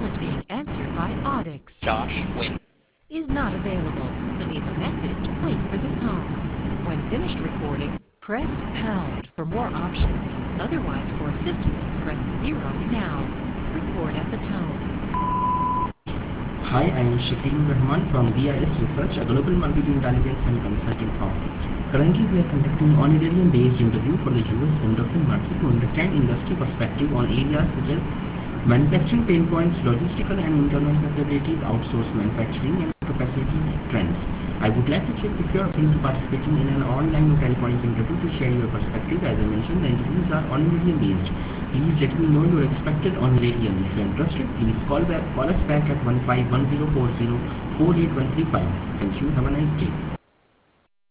is being answered by Audix. Josh Wynn. Is not available. To leave a message, wait for the tone. When finished recording, press pound for more options. Otherwise, for assistance, press 0 now. Record at the tone. Hi, I am Shakil Rahman from BIS Research, a global market intelligence and consulting firm. Currently, we are conducting an on-Ethereum-based interview for the US endocrine market to understand industry perspective on areas such as manufacturing pain points, logistical and internal capabilities, outsourced manufacturing, and capacity trends. I would like to check if you are open to participating in an online telephonic interview to share your perspective. As I mentioned, the interviews are on-Ethereum based. Please let me know your expected on-Ethereum. If you are interested, please call us back at 151040 48135. Thank you. Have a nice day.